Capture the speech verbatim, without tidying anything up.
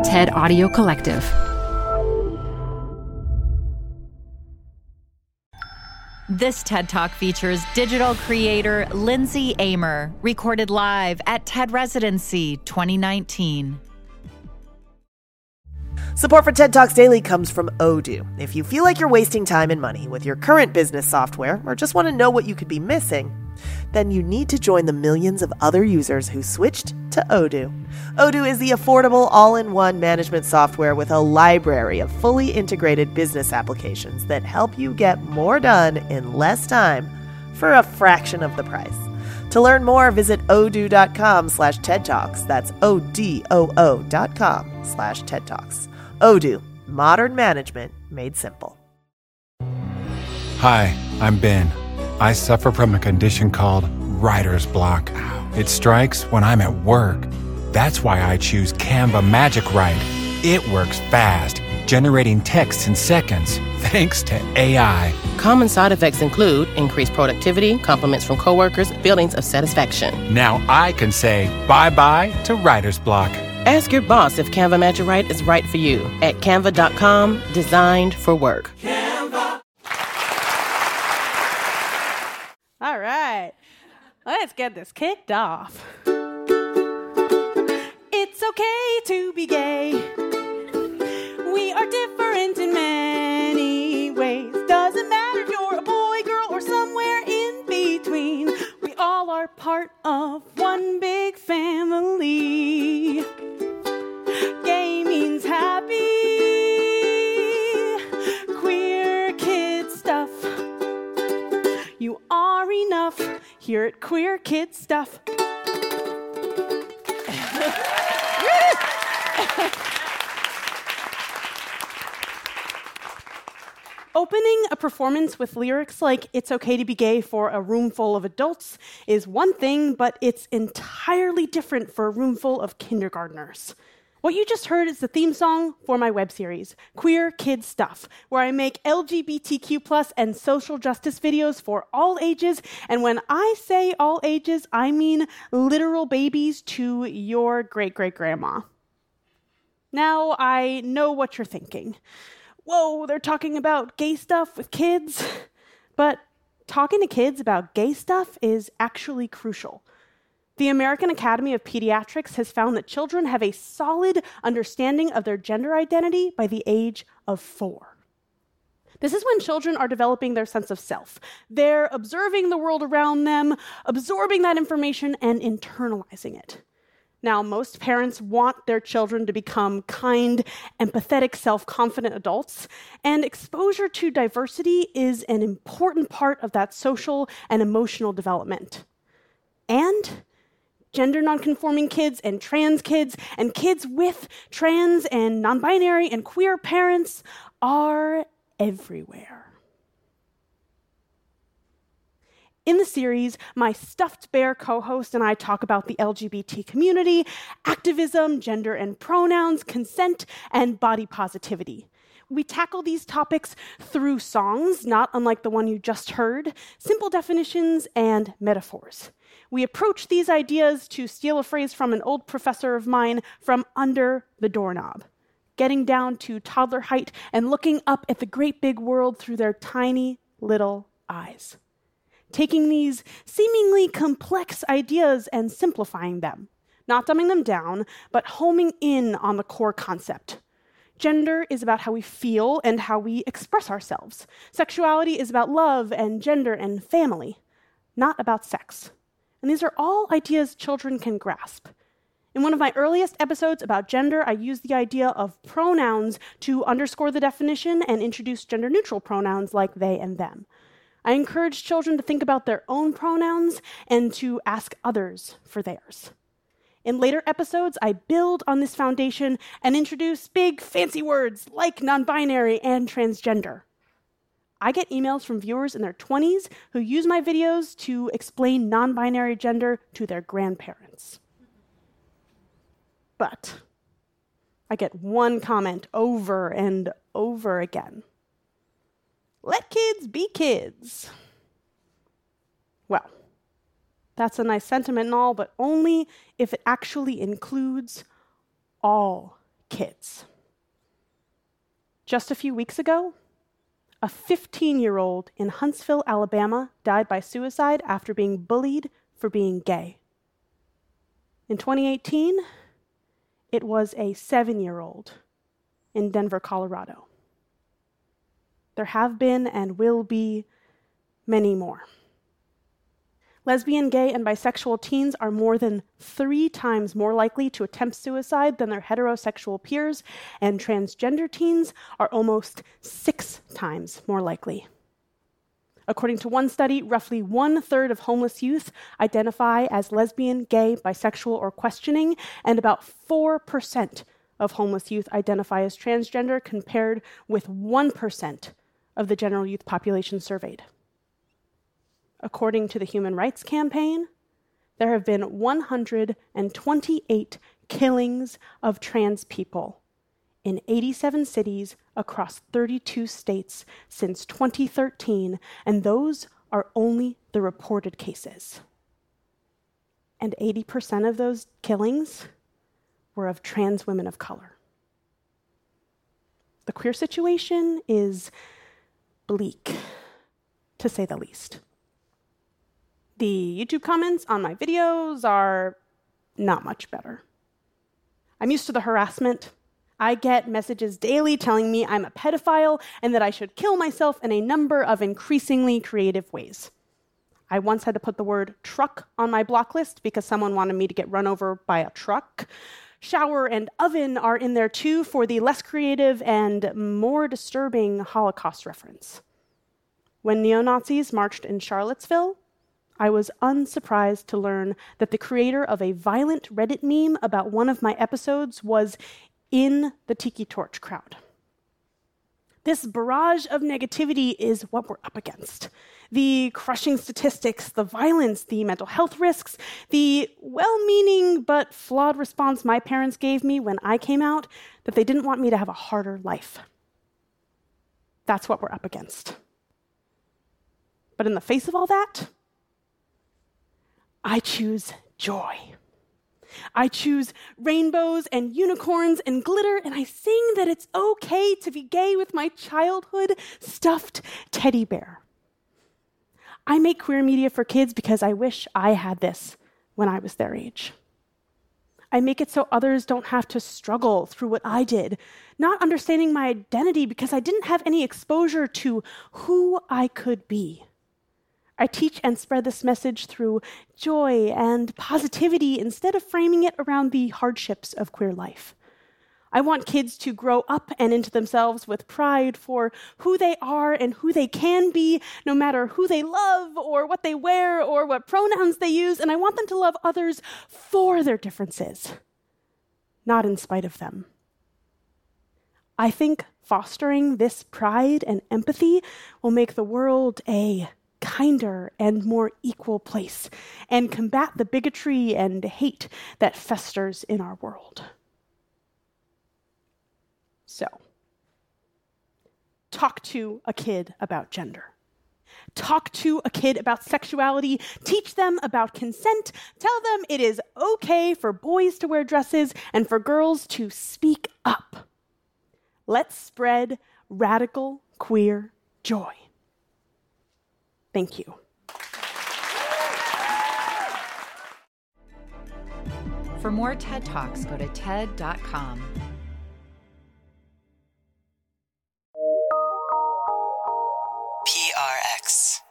TED Audio Collective. This TED Talk features digital creator Lindsay Amer, recorded live at TED Residency twenty nineteen. Support for TED Talks Daily comes from Odoo. If you feel like you're wasting time and money with your current business software or just want to know what you could be missing, then you need to join the millions of other users who switched to Odoo. Odoo is the affordable all-in-one management software with a library of fully integrated business applications that help you get more done in less time for a fraction of the price. To learn more, visit odoo.com slash TED Talks. That's O-D-O-O dot com slash TED Talks. Odoo, modern management made simple. Hi, I'm Ben. I suffer from a condition called writer's block. It strikes when I'm at work. That's why I choose Canva Magic Write. It works fast, generating text in seconds, thanks to A I. Common side effects include increased productivity, compliments from coworkers, feelings of satisfaction. Now I can say bye-bye to writer's block. Ask your boss if Canva Magic Write is right for you at canva dot com, designed for work. Canva. All right, let's get this kicked off. It's okay to be gay. We are different in many ways. Doesn't matter if you're a boy, girl, or somewhere in between. We all are part of one big family. Gay means happy. Queer kid stuff. You are enough here at Queer Kid Stuff. Opening a performance with lyrics like "It's okay to be gay" for a room full of adults is one thing, but it's entirely different for a room full of kindergartners. What you just heard is the theme song for my web series, Queer Kid Stuff, where I make L G B T Q plus and social justice videos for all ages. And when I say all ages, I mean literal babies to your great-great-grandma. Now, I know what you're thinking. Whoa, they're talking about gay stuff with kids. But talking to kids about gay stuff is actually crucial. The American Academy of Pediatrics has found that children have a solid understanding of their gender identity by the age of four. This is when children are developing their sense of self. They're observing the world around them, absorbing that information, and internalizing it. Now, most parents want their children to become kind, empathetic, self-confident adults, and exposure to diversity is an important part of that social and emotional development. And gender nonconforming kids and trans kids and kids with trans and non-binary and queer parents are everywhere. In the series, my stuffed bear co-host and I talk about the L G B T community, activism, gender and pronouns, consent, and body positivity. We tackle these topics through songs, not unlike the one you just heard, simple definitions, and metaphors. We approach these ideas, to steal a phrase from an old professor of mine, from under the doorknob, getting down to toddler height and looking up at the great big world through their tiny little eyes. Taking these seemingly complex ideas and simplifying them, not dumbing them down, but homing in on the core concept. Gender is about how we feel and how we express ourselves. Sexuality is about love and gender and family, not about sex. And these are all ideas children can grasp. In one of my earliest episodes about gender, I used the idea of pronouns to underscore the definition and introduce gender-neutral pronouns like they and them. I encourage children to think about their own pronouns and to ask others for theirs. In later episodes, I build on this foundation and introduce big, fancy words like non-binary and transgender. I get emails from viewers in their twenties who use my videos to explain non-binary gender to their grandparents. But I get one comment over and over again. Let kids be kids. Well, that's a nice sentiment and all, but only if it actually includes all kids. Just a few weeks ago, a fifteen-year-old in Huntsville, Alabama, died by suicide after being bullied for being gay. In twenty eighteen, it was a seven-year-old in Denver, Colorado. There have been and will be many more. Lesbian, gay, and bisexual teens are more than three times more likely to attempt suicide than their heterosexual peers, and transgender teens are almost six times more likely. According to one study, roughly one-third of homeless youth identify as lesbian, gay, bisexual, or questioning, and about four percent of homeless youth identify as transgender, compared with one percent of the general youth population surveyed. According to the Human Rights Campaign, there have been one hundred twenty-eight killings of trans people in eighty-seven cities across thirty-two states since twenty thirteen, and those are only the reported cases. And eighty percent of those killings were of trans women of color. The queer situation is bleak, to say the least. The YouTube comments on my videos are not much better. I'm used to the harassment. I get messages daily telling me I'm a pedophile and that I should kill myself in a number of increasingly creative ways. I once had to put the word truck on my block list because someone wanted me to get run over by a truck. Shower and oven are in there too for the less creative and more disturbing Holocaust reference. When neo-Nazis marched in Charlottesville, I was unsurprised to learn that the creator of a violent Reddit meme about one of my episodes was in the Tiki Torch crowd. This barrage of negativity is what we're up against. The crushing statistics, the violence, the mental health risks, the well-meaning but flawed response my parents gave me when I came out, that they didn't want me to have a harder life. That's what we're up against. But in the face of all that, I choose joy. I choose rainbows and unicorns and glitter, and I sing that it's okay to be gay with my childhood stuffed teddy bear. I make queer media for kids because I wish I had this when I was their age. I make it so others don't have to struggle through what I did, not understanding my identity because I didn't have any exposure to who I could be. I teach and spread this message through joy and positivity instead of framing it around the hardships of queer life. I want kids to grow up and into themselves with pride for who they are and who they can be, no matter who they love or what they wear or what pronouns they use, and I want them to love others for their differences, not in spite of them. I think fostering this pride and empathy will make the world a kinder and more equal place, and combat the bigotry and hate that festers in our world. So, talk to a kid about gender. Talk to a kid about sexuality. Teach them about consent. Tell them it is okay for boys to wear dresses and for girls to speak up. Let's spread radical queer joy. Thank you. For more TED Talks, go to ted dot com. P R X.